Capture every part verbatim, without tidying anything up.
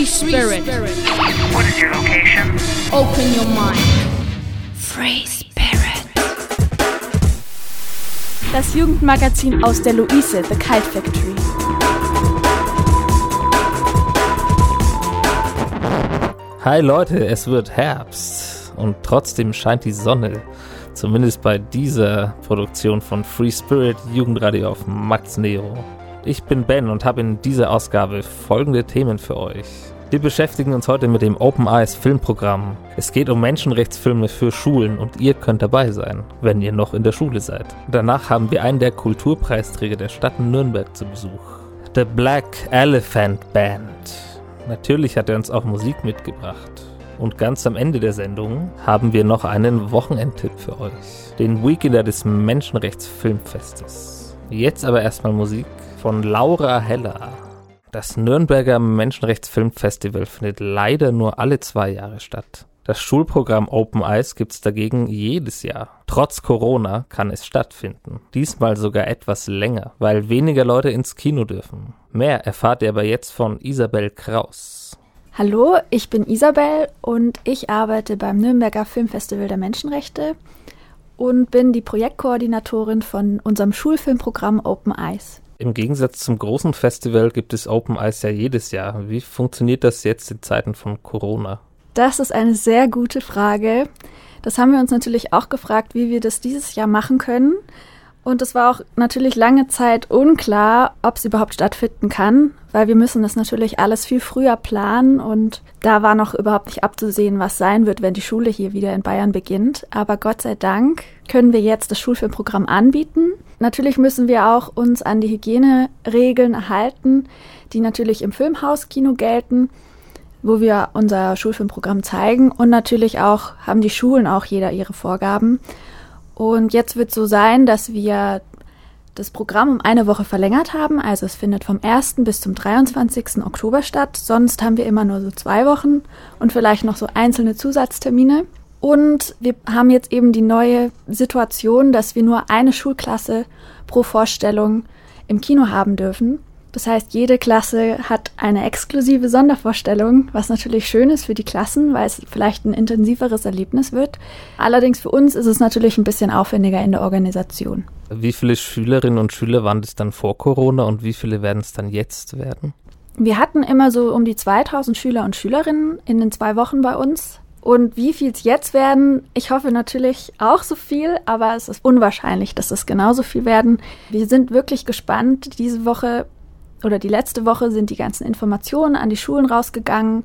Spirit. What is your location? Open your mind. Free Spirit. Das Jugendmagazin aus der Luise, The Kite Factory. Hi Leute, es wird Herbst und trotzdem scheint die Sonne. Zumindest bei dieser Produktion von Free Spirit Jugendradio auf Max Neo. Ich bin Ben und habe in dieser Ausgabe folgende Themen für euch. Wir beschäftigen uns heute mit dem Open Eyes Filmprogramm. Es geht um Menschenrechtsfilme für Schulen und ihr könnt dabei sein, wenn ihr noch in der Schule seid. Danach haben wir einen der Kulturpreisträger der Stadt Nürnberg zu Besuch. The Black Elephant Band. Natürlich hat er uns auch Musik mitgebracht. Und ganz am Ende der Sendung haben wir noch einen Wochenendtipp für euch. Den Weekender des Menschenrechtsfilmfestes. Jetzt aber erstmal Musik von Laura Heller. Das Nürnberger Menschenrechtsfilmfestival findet leider nur alle zwei Jahre statt. Das Schulprogramm Open Eyes gibt's dagegen jedes Jahr. Trotz Corona kann es stattfinden. Diesmal sogar etwas länger, weil weniger Leute ins Kino dürfen. Mehr erfahrt ihr aber jetzt von Isabel Kraus. Hallo, ich bin Isabel und ich arbeite beim Nürnberger Filmfestival der Menschenrechte und bin die Projektkoordinatorin von unserem Schulfilmprogramm Open Eyes. Im Gegensatz zum großen Festival gibt es Open Eyes ja jedes Jahr. Wie funktioniert das jetzt in Zeiten von Corona? Das ist eine sehr gute Frage. Das haben wir uns natürlich auch gefragt, wie wir das dieses Jahr machen können. Und es war auch natürlich lange Zeit unklar, ob es überhaupt stattfinden kann, weil wir müssen das natürlich alles viel früher planen und da war noch überhaupt nicht abzusehen, was sein wird, wenn die Schule hier wieder in Bayern beginnt. Aber Gott sei Dank können wir jetzt das Schulfilmprogramm anbieten. Natürlich müssen wir auch uns an die Hygieneregeln halten, die natürlich im Filmhauskino gelten, wo wir unser Schulfilmprogramm zeigen. Und natürlich auch haben die Schulen auch jeder ihre Vorgaben. Und jetzt wird es so sein, dass wir das Programm um eine Woche verlängert haben. Also es findet vom ersten bis zum dreiundzwanzigsten Oktober statt. Sonst haben wir immer nur so zwei Wochen und vielleicht noch so einzelne Zusatztermine. Und wir haben jetzt eben die neue Situation, dass wir nur eine Schulklasse pro Vorstellung im Kino haben dürfen. Das heißt, jede Klasse hat eine exklusive Sondervorstellung, was natürlich schön ist für die Klassen, weil es vielleicht ein intensiveres Erlebnis wird. Allerdings für uns ist es natürlich ein bisschen aufwendiger in der Organisation. Wie viele Schülerinnen und Schüler waren das dann vor Corona und wie viele werden es dann jetzt werden? Wir hatten immer so um die zweitausend Schüler und Schülerinnen in den zwei Wochen bei uns. Und wie viel es jetzt werden, ich hoffe natürlich auch so viel, aber es ist unwahrscheinlich, dass es genauso viel werden. Wir sind wirklich gespannt. Diese Woche oder die letzte Woche sind die ganzen Informationen an die Schulen rausgegangen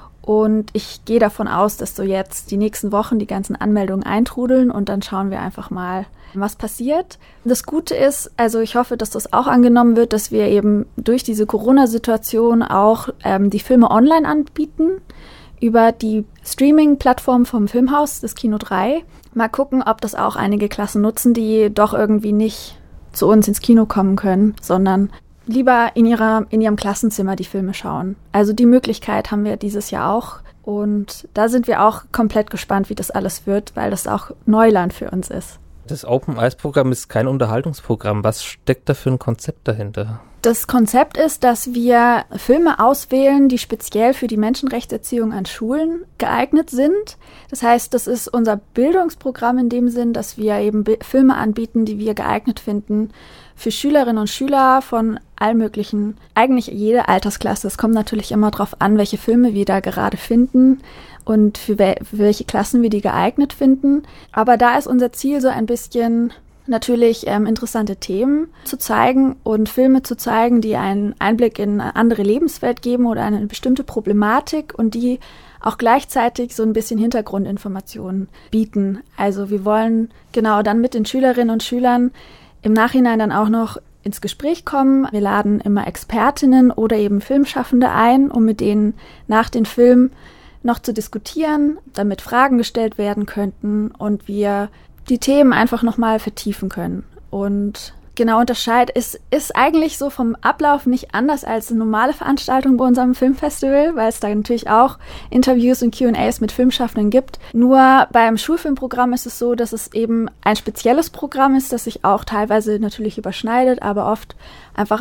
und ich gehe davon aus, dass so jetzt die nächsten Wochen die ganzen Anmeldungen eintrudeln und dann schauen wir einfach mal, was passiert. Das Gute ist, also ich hoffe, dass das auch angenommen wird, dass wir eben durch diese Corona-Situation auch ähm, die Filme online anbieten über die Streaming-Plattform vom Filmhaus, das Kino drei. Mal gucken, ob das auch einige Klassen nutzen, die doch irgendwie nicht zu uns ins Kino kommen können, sondern lieber in ihrer, in ihrem Klassenzimmer die Filme schauen. Also die Möglichkeit haben wir dieses Jahr auch. Und da sind wir auch komplett gespannt, wie das alles wird, weil das auch Neuland für uns ist. Das Open Eyes Programm ist kein Unterhaltungsprogramm. Was steckt da für ein Konzept dahinter? Das Konzept ist, dass wir Filme auswählen, die speziell für die Menschenrechtserziehung an Schulen geeignet sind. Das heißt, das ist unser Bildungsprogramm in dem Sinn, dass wir eben Bi- Filme anbieten, die wir geeignet finden für Schülerinnen und Schüler von allen möglichen, eigentlich jede Altersklasse. Es kommt natürlich immer darauf an, welche Filme wir da gerade finden und für, wel- für welche Klassen wir die geeignet finden. Aber da ist unser Ziel so ein bisschen natürlich ähm, interessante Themen zu zeigen und Filme zu zeigen, die einen Einblick in eine andere Lebenswelt geben oder eine bestimmte Problematik und die auch gleichzeitig so ein bisschen Hintergrundinformationen bieten. Also wir wollen genau dann mit den Schülerinnen und Schülern im Nachhinein dann auch noch ins Gespräch kommen. Wir laden immer Expertinnen oder eben Filmschaffende ein, um mit denen nach den Filmen noch zu diskutieren, damit Fragen gestellt werden könnten und wir die Themen einfach nochmal vertiefen können. Und genau unterscheid ist, ist eigentlich so vom Ablauf nicht anders als eine normale Veranstaltung bei unserem Filmfestival, weil es da natürlich auch Interviews und Q and A's mit Filmschaffenden gibt. Nur beim Schulfilmprogramm ist es so, dass es eben ein spezielles Programm ist, das sich auch teilweise natürlich überschneidet, aber oft einfach auch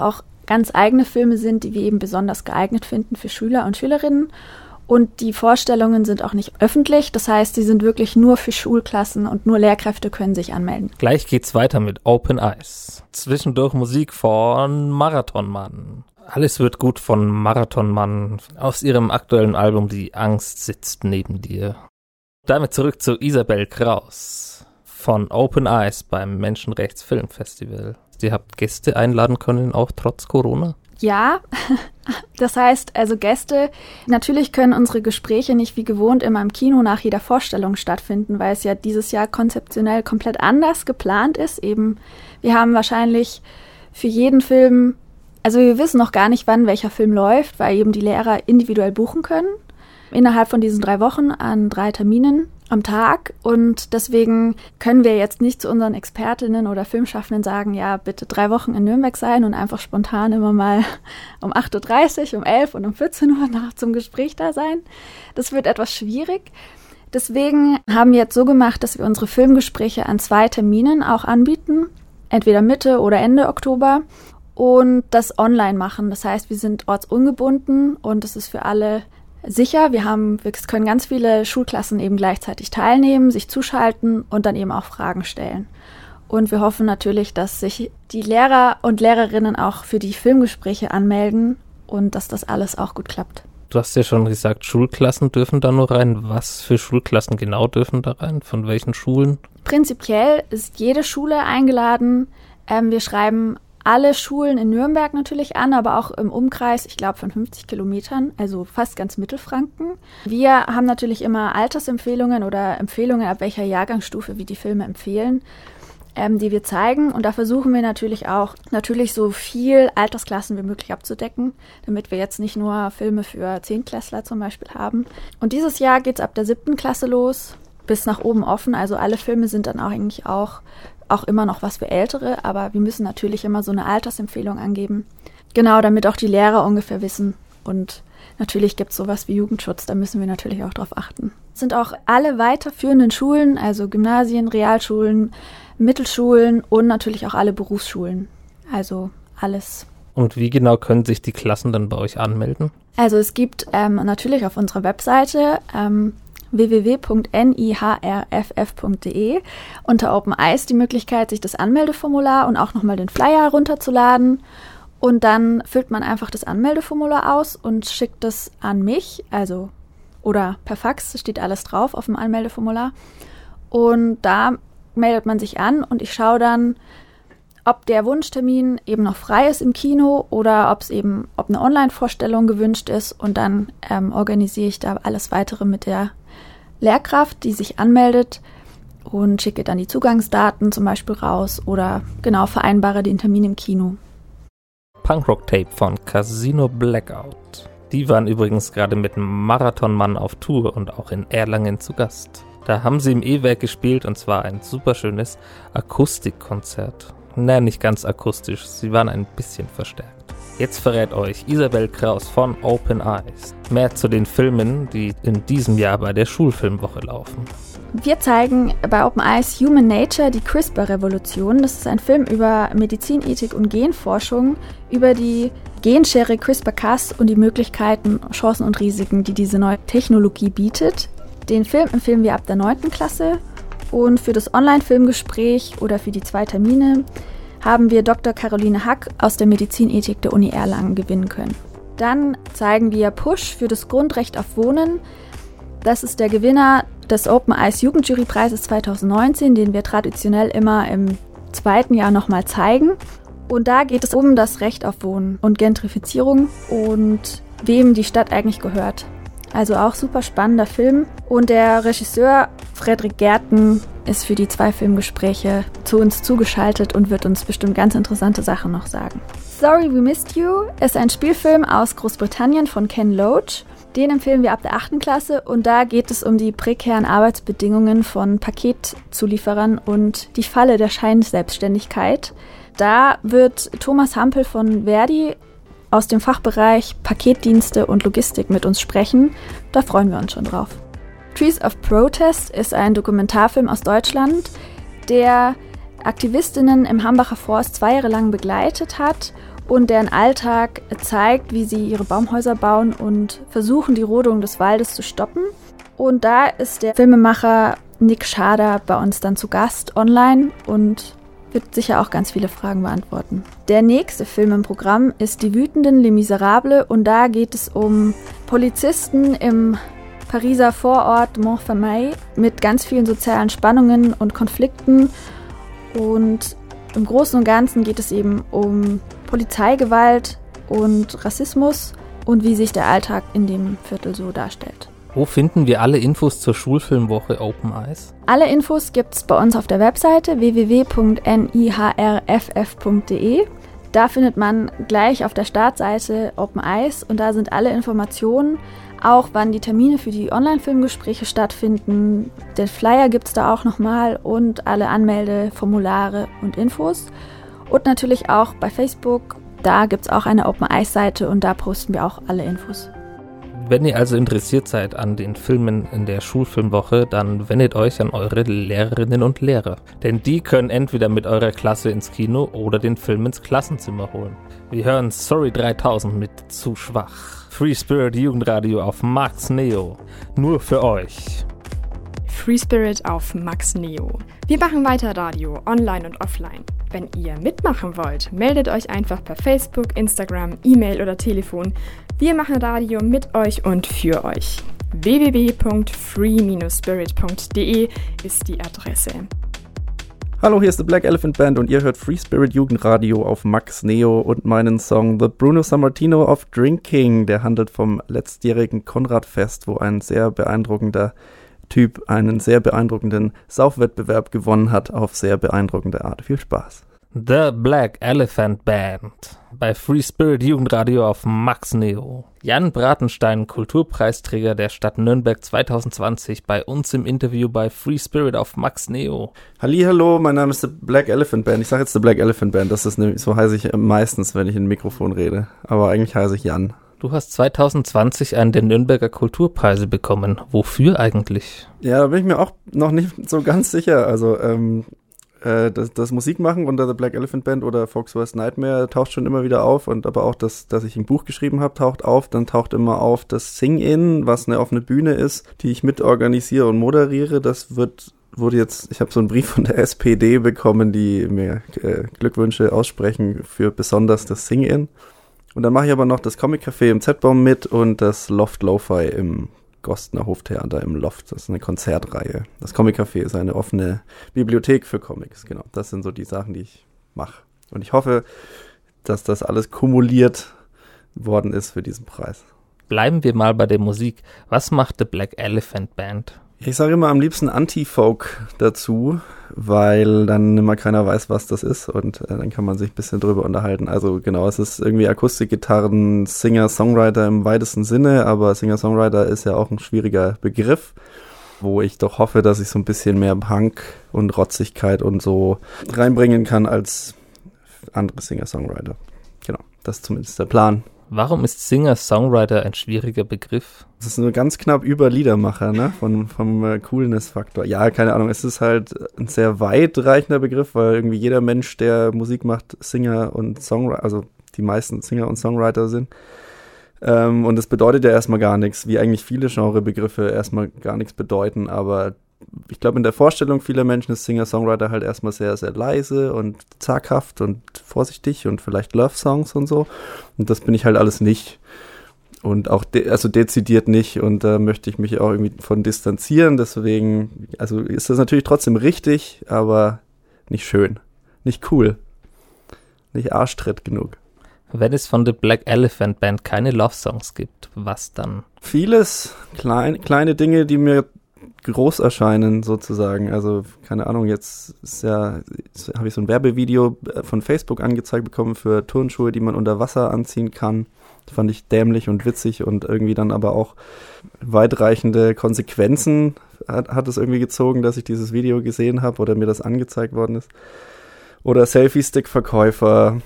ganz eigene Filme sind, die wir eben besonders geeignet finden für Schüler und Schülerinnen. Und die Vorstellungen sind auch nicht öffentlich, das heißt, sie sind wirklich nur für Schulklassen und nur Lehrkräfte können sich anmelden. Gleich geht's weiter mit Open Eyes. Zwischendurch Musik von Marathonmann. Alles wird gut von Marathonmann aus ihrem aktuellen Album Die Angst sitzt neben dir. Damit zurück zu Isabel Kraus von Open Eyes beim Menschenrechtsfilmfestival. Ihr habt Gäste einladen können, auch trotz Corona? Ja, das heißt, also Gäste, natürlich können unsere Gespräche nicht wie gewohnt immer im Kino nach jeder Vorstellung stattfinden, weil es ja dieses Jahr konzeptionell komplett anders geplant ist. Eben, wir haben wahrscheinlich für jeden Film, also wir wissen noch gar nicht, wann welcher Film läuft, weil eben die Lehrer individuell buchen können, innerhalb von diesen drei Wochen an drei Terminen am Tag. Und deswegen können wir jetzt nicht zu unseren Expertinnen oder Filmschaffenden sagen, ja, bitte drei Wochen in Nürnberg sein und einfach spontan immer mal um acht Uhr dreißig, um elf und um vierzehn Uhr nach zum Gespräch da sein. Das wird etwas schwierig. Deswegen haben wir jetzt so gemacht, dass wir unsere Filmgespräche an zwei Terminen auch anbieten, entweder Mitte oder Ende Oktober, und das online machen. Das heißt, wir sind ortsungebunden und es ist für alle sicher. Wir haben, wir können ganz viele Schulklassen eben gleichzeitig teilnehmen, sich zuschalten und dann eben auch Fragen stellen. Und wir hoffen natürlich, dass sich die Lehrer und Lehrerinnen auch für die Filmgespräche anmelden und dass das alles auch gut klappt. Du hast ja schon gesagt, Schulklassen dürfen da nur rein. Was für Schulklassen genau dürfen da rein? Von welchen Schulen? Prinzipiell ist jede Schule eingeladen. Ähm, wir schreiben alle Schulen in Nürnberg natürlich an, aber auch im Umkreis, ich glaube, von fünfzig Kilometern, also fast ganz Mittelfranken. Wir haben natürlich immer Altersempfehlungen oder Empfehlungen, ab welcher Jahrgangsstufe wir die Filme empfehlen, ähm, die wir zeigen. Und da versuchen wir natürlich auch, natürlich so viel Altersklassen wie möglich abzudecken, damit wir jetzt nicht nur Filme für Zehntklässler zum Beispiel haben. Und dieses Jahr geht es ab der siebten Klasse los, bis nach oben offen. Also alle Filme sind dann auch eigentlich auch auch immer noch was für Ältere, aber wir müssen natürlich immer so eine Altersempfehlung angeben. Genau, damit auch die Lehrer ungefähr wissen. Und natürlich gibt es sowas wie Jugendschutz, da müssen wir natürlich auch drauf achten. Es sind auch alle weiterführenden Schulen, also Gymnasien, Realschulen, Mittelschulen und natürlich auch alle Berufsschulen. Also alles. Und wie genau können sich die Klassen dann bei euch anmelden? Also es gibt ähm, natürlich auf unserer Webseite ähm, w w w punkt n i h r f f punkt d e unter Open Eyes die Möglichkeit, sich das Anmeldeformular und auch nochmal den Flyer runterzuladen. Und dann füllt man einfach das Anmeldeformular aus und schickt das an mich, also oder per Fax, steht alles drauf auf dem Anmeldeformular. Und da meldet man sich an und ich schaue dann, ob der Wunschtermin eben noch frei ist im Kino oder ob es eben, ob eine Online-Vorstellung gewünscht ist. Und dann ähm, organisiere ich da alles Weitere mit der Lehrkraft, die sich anmeldet, und schicke dann die Zugangsdaten zum Beispiel raus oder genau vereinbare den Termin im Kino. Punkrock-Tape von Casino Blackout. Die waren übrigens gerade mit Marathonmann auf Tour und auch in Erlangen zu Gast. Da haben sie im E-Werk gespielt und zwar ein superschönes Akustikkonzert. Na, nicht ganz akustisch, sie waren ein bisschen verstärkt. Jetzt verrät euch Isabel Kraus von Open Eyes mehr zu den Filmen, die in diesem Jahr bei der Schulfilmwoche laufen. Wir zeigen bei Open Eyes Human Nature, die CRISPR-Revolution. Das ist ein Film über Medizinethik und Genforschung, über die Genschere CRISPR-Cas und die Möglichkeiten, Chancen und Risiken, die diese neue Technologie bietet. Den Film empfehlen wir ab der neunten Klasse. Und für das Online-Filmgespräch oder für die zwei Termine haben wir Doktor Caroline Hack aus der Medizinethik der Uni Erlangen gewinnen können. Dann zeigen wir Push für das Grundrecht auf Wohnen. Das ist der Gewinner des Open Eyes Jugendjurypreises zweitausendneunzehn, den wir traditionell immer im zweiten Jahr nochmal zeigen. Und da geht es um das Recht auf Wohnen und Gentrifizierung und wem die Stadt eigentlich gehört. Also auch super spannender Film. Und der Regisseur Frederik Gerten ist für die zwei Filmgespräche zu uns zugeschaltet und wird uns bestimmt ganz interessante Sachen noch sagen. Sorry We Missed You ist ein Spielfilm aus Großbritannien von Ken Loach. Den empfehlen wir ab der achten Klasse und da geht es um die prekären Arbeitsbedingungen von Paketzulieferern und die Falle der Scheinselbstständigkeit. Da wird Thomas Hampel von Verdi aus dem Fachbereich Paketdienste und Logistik mit uns sprechen. Da freuen wir uns schon drauf. Trees of Protest ist ein Dokumentarfilm aus Deutschland, der Aktivistinnen im Hambacher Forst zwei Jahre lang begleitet hat und deren Alltag zeigt, wie sie ihre Baumhäuser bauen und versuchen, die Rodung des Waldes zu stoppen. Und da ist der Filmemacher Nick Schader bei uns dann zu Gast online und wird sicher auch ganz viele Fragen beantworten. Der nächste Film im Programm ist Die Wütenden, Les Miserables, und da geht es um Polizisten im Pariser Vorort Montfermeil mit ganz vielen sozialen Spannungen und Konflikten. Und im Großen und Ganzen geht es eben um Polizeigewalt und Rassismus und wie sich der Alltag in dem Viertel so darstellt. Wo finden wir alle Infos zur Schulfilmwoche Open Eyes? Alle Infos gibt's bei uns auf der Webseite w w w punkt n i h r f f punkt d e. Da findet man gleich auf der Startseite Open Eyes und da sind alle Informationen, auch wann die Termine für die Online-Filmgespräche stattfinden. Den Flyer gibt's da auch nochmal und alle Anmeldeformulare und Infos. Und natürlich auch bei Facebook, da gibt's auch eine Open Eyes-Seite und da posten wir auch alle Infos. Wenn ihr also interessiert seid an den Filmen in der Schulfilmwoche, dann wendet euch an eure Lehrerinnen und Lehrer. Denn die können entweder mit eurer Klasse ins Kino oder den Film ins Klassenzimmer holen. Wir hören Sorry dreitausend mit Zu schwach. Free Spirit Jugendradio auf Max Neo. Nur für euch. Free Spirit auf Max Neo. Wir machen weiter Radio, online und offline. Wenn ihr mitmachen wollt, meldet euch einfach per Facebook, Instagram, E-Mail oder Telefon. Wir machen Radio mit euch und für euch. w w w punkt free spirit punkt d e ist die Adresse. Hallo, hier ist The Black Elephant Band und ihr hört Free Spirit Jugendradio auf Max Neo und meinen Song The Bruno Sammartino of Drinking. Der handelt vom letztjährigen Konrad-Fest, wo ein sehr beeindruckender Typ einen sehr beeindruckenden Saufwettbewerb gewonnen hat auf sehr beeindruckende Art. Viel Spaß. The Black Elephant Band bei Free Spirit Jugendradio auf Max Neo. Jan Bratenstein, Kulturpreisträger der Stadt Nürnberg zwanzig zwanzig, bei uns im Interview bei Free Spirit auf Max Neo. Hallihallo, mein Name ist The Black Elephant Band. Ich sage jetzt The Black Elephant Band, das ist nämlich, so heiße ich meistens, wenn ich in ein Mikrofon rede. Aber eigentlich heiße ich Jan. Du hast zwanzig zwanzig einen der Nürnberger Kulturpreise bekommen. Wofür eigentlich? Ja, da bin ich mir auch noch nicht so ganz sicher. Also, ähm, Das, das Musikmachen unter The Black Elephant Band oder Folks Worst Nightmare taucht schon immer wieder auf und aber auch das, dass ich ein Buch geschrieben habe, taucht auf. Dann taucht immer auf das Sing-In, was eine offene Bühne ist, die ich mitorganisiere und moderiere. Das wird wurde jetzt, ich habe so einen Brief von der S P D bekommen, die mir äh, Glückwünsche aussprechen für besonders das Sing-In. Und dann mache ich aber noch das Comic-Café im Z-Baum mit und das Loft Lo-Fi im Gostner Hoftheater im Loft. Das ist eine Konzertreihe. Das Comic-Café ist eine offene Bibliothek für Comics. Genau, das sind so die Sachen, die ich mache. Und ich hoffe, dass das alles kumuliert worden ist für diesen Preis. Bleiben wir mal bei der Musik. Was macht The Black Elephant Band? Ich sage immer am liebsten Anti-Folk dazu, weil dann immer keiner weiß, was das ist und äh, dann kann man sich ein bisschen drüber unterhalten. Also genau, es ist irgendwie Akustikgitarren, Singer-Songwriter im weitesten Sinne, aber Singer-Songwriter ist ja auch ein schwieriger Begriff, wo ich doch hoffe, dass ich so ein bisschen mehr Punk und Rotzigkeit und so reinbringen kann als andere Singer-Songwriter. Genau, das ist zumindest der Plan. Warum ist Singer-Songwriter ein schwieriger Begriff? Das ist nur ganz knapp über Liedermacher, ne? Von, vom äh, Coolness-Faktor. Ja, keine Ahnung, es ist halt ein sehr weitreichender Begriff, weil irgendwie jeder Mensch, der Musik macht, Singer und Songwriter, also die meisten Singer und Songwriter sind. Ähm, und das bedeutet ja erstmal gar nichts, wie eigentlich viele Genrebegriffe erstmal gar nichts bedeuten, aber ich glaube, in der Vorstellung vieler Menschen ist Singer-Songwriter halt erstmal sehr, sehr leise und zaghaft und vorsichtig und vielleicht Love-Songs und so. Und das bin ich halt alles nicht. Und auch, de- also dezidiert nicht. Und da möchte ich mich auch irgendwie von distanzieren. Deswegen, also ist das natürlich trotzdem richtig, aber nicht schön. Nicht cool. Nicht Arschtritt genug. Wenn es von The Black Elephant Band keine Love-Songs gibt, was dann? Vieles, klein, kleine Dinge, die mir groß erscheinen sozusagen, also keine Ahnung, jetzt ist ja, habe ich so ein Werbevideo von Facebook angezeigt bekommen für Turnschuhe, die man unter Wasser anziehen kann. Das fand ich dämlich und witzig und irgendwie dann aber auch weitreichende Konsequenzen hat, hat es irgendwie gezogen, dass ich dieses Video gesehen habe oder mir das angezeigt worden ist. Oder Selfie-Stick-Verkäufer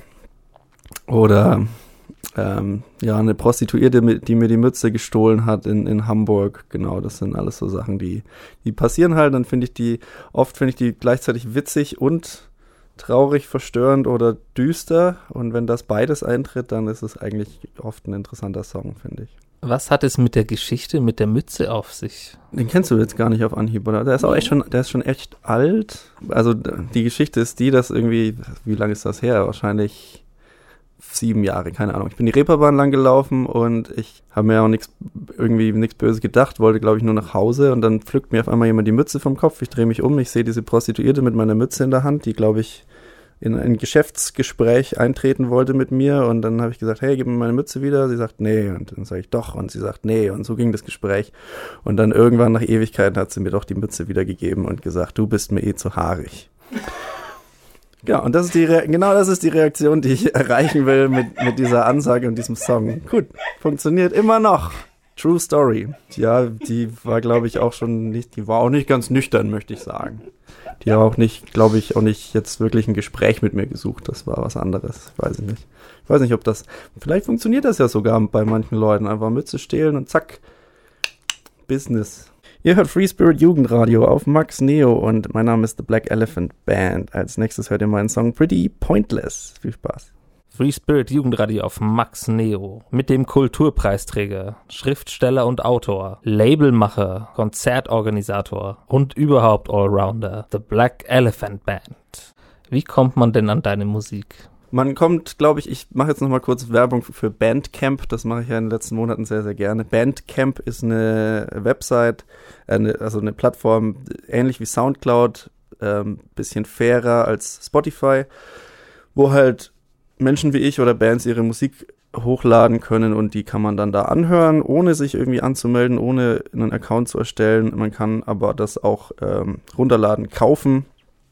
oder Ähm, ja, eine Prostituierte, die mir die Mütze gestohlen hat in, in Hamburg. Genau, das sind alles so Sachen, die, die passieren halt. Dann finde ich die, oft finde ich die gleichzeitig witzig und traurig, verstörend oder düster. Und wenn das beides eintritt, dann ist es eigentlich oft ein interessanter Song, finde ich. Was hat es mit der Geschichte, mit der Mütze auf sich? Den kennst du jetzt gar nicht auf Anhieb, oder? Der ist auch echt schon, der ist schon echt alt. Also die Geschichte ist die, dass irgendwie, wie lange ist das her? Wahrscheinlich sieben Jahre, keine Ahnung. Ich bin die Reeperbahn lang gelaufen und ich habe mir auch nichts, irgendwie nichts Böses gedacht, wollte, glaube ich, nur nach Hause und dann pflückt mir auf einmal jemand die Mütze vom Kopf. Ich drehe mich um, ich sehe diese Prostituierte mit meiner Mütze in der Hand, die, glaube ich, in ein Geschäftsgespräch eintreten wollte mit mir und dann habe ich gesagt, hey, gib mir meine Mütze wieder. Sie sagt, nee. Und dann sage ich, doch. Und sie sagt, nee. Und so ging das Gespräch. Und dann irgendwann nach Ewigkeiten hat sie mir doch die Mütze wieder gegeben und gesagt, du bist mir eh zu haarig. Ja, und das ist die Re- genau das ist die Reaktion, die ich erreichen will mit, mit dieser Ansage und diesem Song. Gut, funktioniert immer noch. True Story. Ja, die war, glaube ich, auch schon nicht, die war auch nicht ganz nüchtern, möchte ich sagen. Die haben auch nicht, glaube ich, auch nicht jetzt wirklich ein Gespräch mit mir gesucht. Das war was anderes. Weiß ich nicht. Ich weiß nicht, ob das, vielleicht funktioniert das ja sogar bei manchen Leuten. Einfach Mütze stehlen und zack, Business. Ihr hört Free Spirit Jugendradio auf Max Neo und mein Name ist The Black Elephant Band. Als nächstes hört ihr meinen Song Pretty Pointless. Viel Spaß. Free Spirit Jugendradio auf Max Neo mit dem Kulturpreisträger, Schriftsteller und Autor, Labelmacher, Konzertorganisator und überhaupt Allrounder, The Black Elephant Band. Wie kommt man denn an deine Musik? Man kommt, glaube ich, ich mache jetzt nochmal kurz Werbung für Bandcamp, das mache ich ja in den letzten Monaten sehr, sehr gerne. Bandcamp ist eine Website, eine, also eine Plattform, ähnlich wie Soundcloud, ähm, bisschen fairer als Spotify, wo halt Menschen wie ich oder Bands ihre Musik hochladen können und die kann man dann da anhören, ohne sich irgendwie anzumelden, ohne einen Account zu erstellen. Man kann aber das auch ähm, runterladen, kaufen,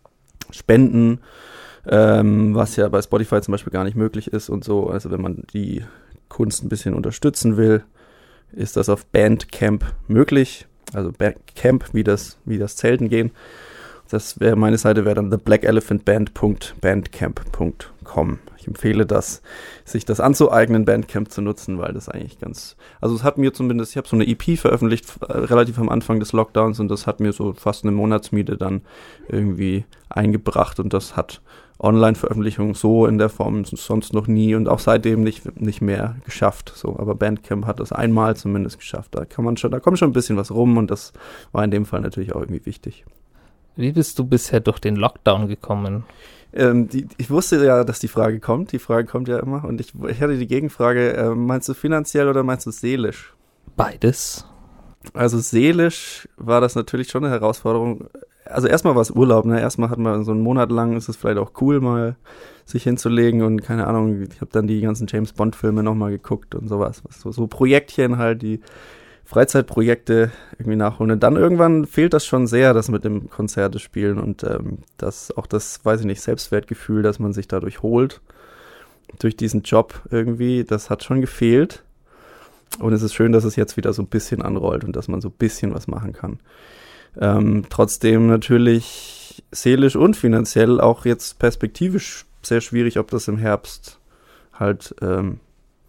spenden, ähm, was ja bei Spotify zum Beispiel gar nicht möglich ist und so. Also wenn man die Kunst ein bisschen unterstützen will, ist das auf Bandcamp möglich. Also Bandcamp, wie das, wie das Zelten gehen. Das wäre, meine Seite wäre dann the black elephant band punkt bandcamp punkt com. Ich empfehle das, sich das anzueignen, Bandcamp zu nutzen, weil das eigentlich ganz, also es hat mir zumindest, ich habe so eine E P veröffentlicht, äh, relativ am Anfang des Lockdowns und das hat mir so fast eine Monatsmiete dann irgendwie eingebracht und das hat Online-Veröffentlichung so in der Form sonst noch nie und auch seitdem nicht, nicht mehr geschafft. So, aber Bandcamp hat das einmal zumindest geschafft. Da kann man schon, da kommt schon ein bisschen was rum und das war in dem Fall natürlich auch irgendwie wichtig. Wie bist du bisher durch den Lockdown gekommen? Ähm, die, ich wusste ja, dass die Frage kommt. Die Frage kommt ja immer. Und ich, ich hatte die Gegenfrage, äh, meinst du finanziell oder meinst du seelisch? Beides. Also seelisch war das natürlich schon eine Herausforderung. Also erstmal war es Urlaub, ne? Erstmal hat man so einen Monat lang, ist es vielleicht auch cool, mal sich hinzulegen und keine Ahnung, ich habe dann die ganzen James-Bond-Filme nochmal geguckt und sowas. So, so Projektchen halt, die Freizeitprojekte irgendwie nachholen. Und dann irgendwann fehlt das schon sehr, das mit dem Konzerte spielen und ähm, das auch das, weiß ich nicht, Selbstwertgefühl, das man sich dadurch holt, durch diesen Job irgendwie, das hat schon gefehlt. Und es ist schön, dass es jetzt wieder so ein bisschen anrollt und dass man so ein bisschen was machen kann. Ähm, trotzdem natürlich seelisch und finanziell auch jetzt perspektivisch sehr schwierig, ob das im Herbst halt ähm,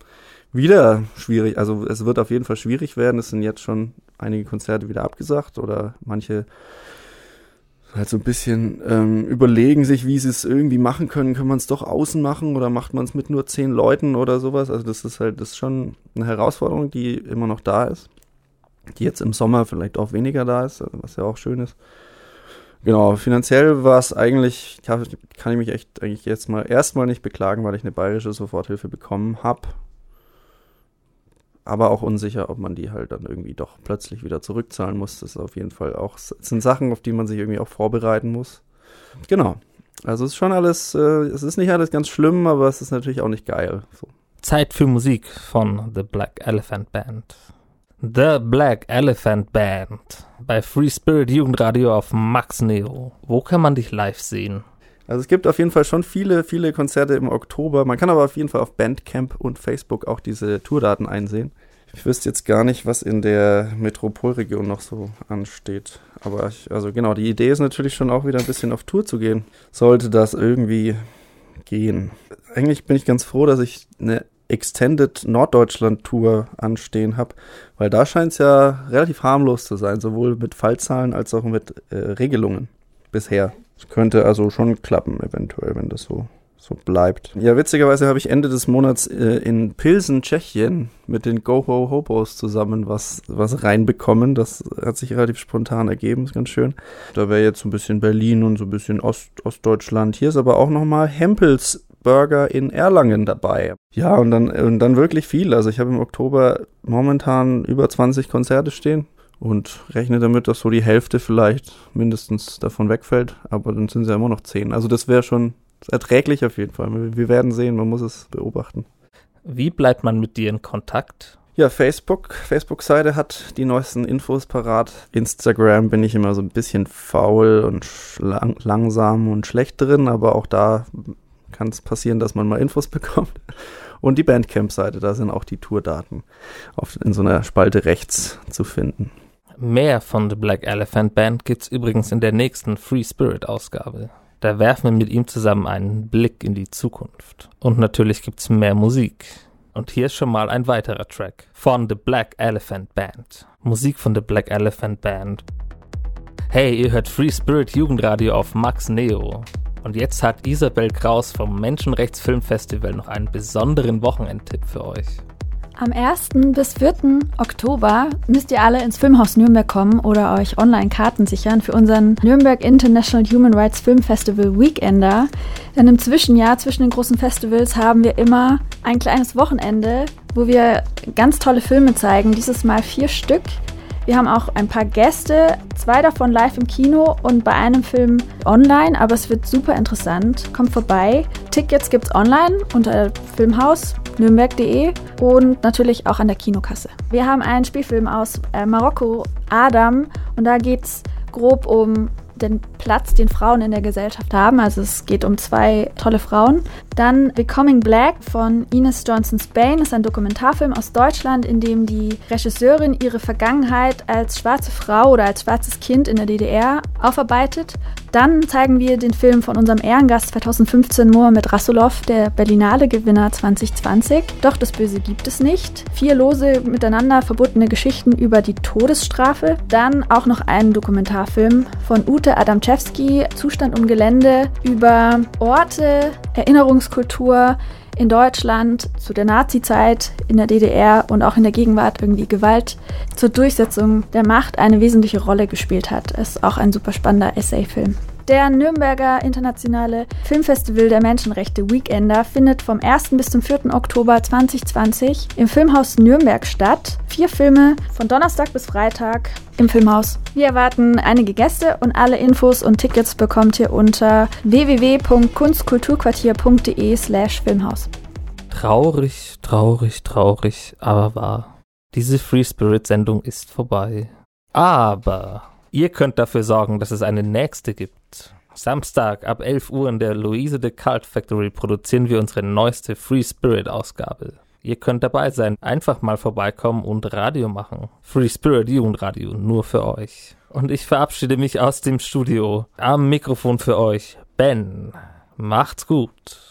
wieder schwierig, also es wird auf jeden Fall schwierig werden. Es sind jetzt schon einige Konzerte wieder abgesagt oder manche halt so ein bisschen ähm, überlegen sich, wie sie es irgendwie machen können. Kann man es doch außen machen oder macht man es mit nur zehn Leuten oder sowas? Also das ist halt, das ist schon eine Herausforderung, die immer noch da ist, die jetzt im Sommer vielleicht auch weniger da ist, was ja auch schön ist. Genau, finanziell war es eigentlich, kann ich mich echt eigentlich jetzt mal erstmal nicht beklagen, weil ich eine bayerische Soforthilfe bekommen habe. Aber auch unsicher, ob man die halt dann irgendwie doch plötzlich wieder zurückzahlen muss. Das ist auf jeden Fall auch, das sind Sachen, auf die man sich irgendwie auch vorbereiten muss. Genau. Also es ist schon alles, äh, es ist nicht alles ganz schlimm, aber es ist natürlich auch nicht geil. So. Zeit für Musik von The Black Elephant Band. The Black Elephant Band bei Free Spirit Jugendradio auf Max Neo. Wo kann man dich live sehen? Also es gibt auf jeden Fall schon viele, viele Konzerte im Oktober. Man kann aber auf jeden Fall auf Bandcamp und Facebook auch diese Tourdaten einsehen. Ich wüsste jetzt gar nicht, was in der Metropolregion noch so ansteht. Aber ich, also genau, die Idee ist natürlich schon auch wieder ein bisschen auf Tour zu gehen. Sollte das irgendwie gehen. Eigentlich bin ich ganz froh, dass ich eine Extended Norddeutschland-Tour anstehen habe, weil da scheint es ja relativ harmlos zu sein, sowohl mit Fallzahlen als auch mit äh, Regelungen bisher. Das könnte also schon klappen, eventuell, wenn das so, so bleibt. Ja, witzigerweise habe ich Ende des Monats äh, in Pilsen, Tschechien, mit den Go-Ho-Hobos zusammen was, was reinbekommen. Das hat sich relativ spontan ergeben, ist ganz schön. Da wäre jetzt so ein bisschen Berlin und so ein bisschen Ost, Ostdeutschland. Hier ist aber auch nochmal Hempels Burger in Erlangen dabei. Ja, und dann, und dann wirklich viel. Also ich habe im Oktober momentan über zwanzig Konzerte stehen und rechne damit, dass so die Hälfte vielleicht mindestens davon wegfällt. Aber dann sind es ja immer noch zehn. Also das wäre schon erträglich auf jeden Fall. Wir werden sehen, man muss es beobachten. Wie bleibt man mit dir in Kontakt? Ja, Facebook. Facebook-Seite hat die neuesten Infos parat. Instagram bin ich immer so ein bisschen faul und lang, langsam und schlecht drin, aber auch da kann es passieren, dass man mal Infos bekommt. Und die Bandcamp-Seite, da sind auch die Tourdaten auf, in so einer Spalte rechts zu finden. Mehr von The Black Elephant Band gibt's übrigens in der nächsten Free Spirit-Ausgabe. Da werfen wir mit ihm zusammen einen Blick in die Zukunft. Und natürlich gibt's mehr Musik. Und hier ist schon mal ein weiterer Track von The Black Elephant Band. Musik von The Black Elephant Band. Hey, ihr hört Free Spirit Jugendradio auf Max Neo. Und jetzt hat Isabel Kraus vom Menschenrechtsfilmfestival noch einen besonderen Wochenendtipp für euch. Am ersten bis vierten Oktober müsst ihr alle ins Filmhaus Nürnberg kommen oder euch online Karten sichern für unseren Nürnberg International Human Rights Film Festival Weekender. Denn im Zwischenjahr, zwischen den großen Festivals, haben wir immer ein kleines Wochenende, wo wir ganz tolle Filme zeigen. Dieses Mal vier Stück. Wir haben auch ein paar Gäste, zwei davon live im Kino und bei einem Film online, aber es wird super interessant. Kommt vorbei. Tickets gibt's online unter filmhaus nürnberg punkt de und natürlich auch an der Kinokasse. Wir haben einen Spielfilm aus äh, Marokko, Adam, und da geht's grob um den Platz, den Frauen in der Gesellschaft haben. Also es geht um zwei tolle Frauen. Dann Becoming Black von Ines Johnson-Spain ist ein Dokumentarfilm aus Deutschland, in dem die Regisseurin ihre Vergangenheit als schwarze Frau oder als schwarzes Kind in der D D R aufarbeitet. Dann zeigen wir den Film von unserem Ehrengast zweitausendfünfzehn, Mohamed Rasulov, der Berlinale-Gewinner zwanzig zwanzig. Doch das Böse gibt es nicht. Vier lose miteinander verbundene Geschichten über die Todesstrafe. Dann auch noch ein Dokumentarfilm von Ute Adamczewski, Zustand und Gelände, über Orte, Erinnerungskultur in Deutschland zu der Nazi-Zeit, in der D D R und auch in der Gegenwart irgendwie Gewalt zur Durchsetzung der Macht eine wesentliche Rolle gespielt hat. Ist auch ein super spannender Essay-Film. Der Nürnberger Internationale Filmfestival der Menschenrechte Weekender findet vom ersten bis zum vierten Oktober zwanzig zwanzig im Filmhaus Nürnberg statt. Vier Filme von Donnerstag bis Freitag im Filmhaus. Wir erwarten einige Gäste und alle Infos und Tickets bekommt ihr unter w w w punkt kunstkulturquartier punkt de slash filmhaus. Traurig, traurig, traurig, aber wahr. Diese Free Spirit Sendung ist vorbei. Aber ihr könnt dafür sorgen, dass es eine nächste gibt. Samstag ab elf Uhr in der Louise de Cult Factory produzieren wir unsere neueste Free Spirit Ausgabe. Ihr könnt dabei sein, einfach mal vorbeikommen und Radio machen. Free Spirit Jugendradio, nur für euch. Und ich verabschiede mich aus dem Studio. Am Mikrofon für euch, Ben. Macht's gut.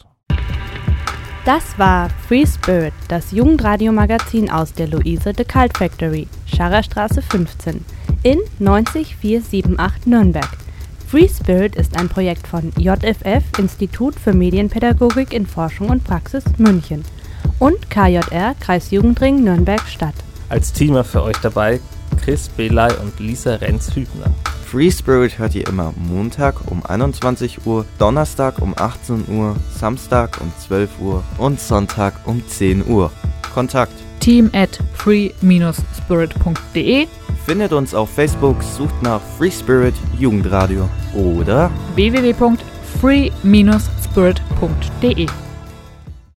Das war Free Spirit, das Jugendradio-Magazin aus der Louise de Cult Factory, Scharrerstraße fünfzehn, in neunzig vier sieben acht Nürnberg. Free Spirit ist ein Projekt von J F F, Institut für Medienpädagogik in Forschung und Praxis, München, und K J R, Kreisjugendring Nürnberg-Stadt. Als Teamer für euch dabei Chris Belay und Lisa Renz-Hübner. Free Spirit hört ihr immer Montag um einundzwanzig Uhr, Donnerstag um achtzehn Uhr, Samstag um zwölf Uhr und Sonntag um zehn Uhr. Kontakt team at free spirit punkt de. Findet uns auf Facebook, sucht nach Free Spirit Jugendradio oder w w w punkt free spirit punkt de.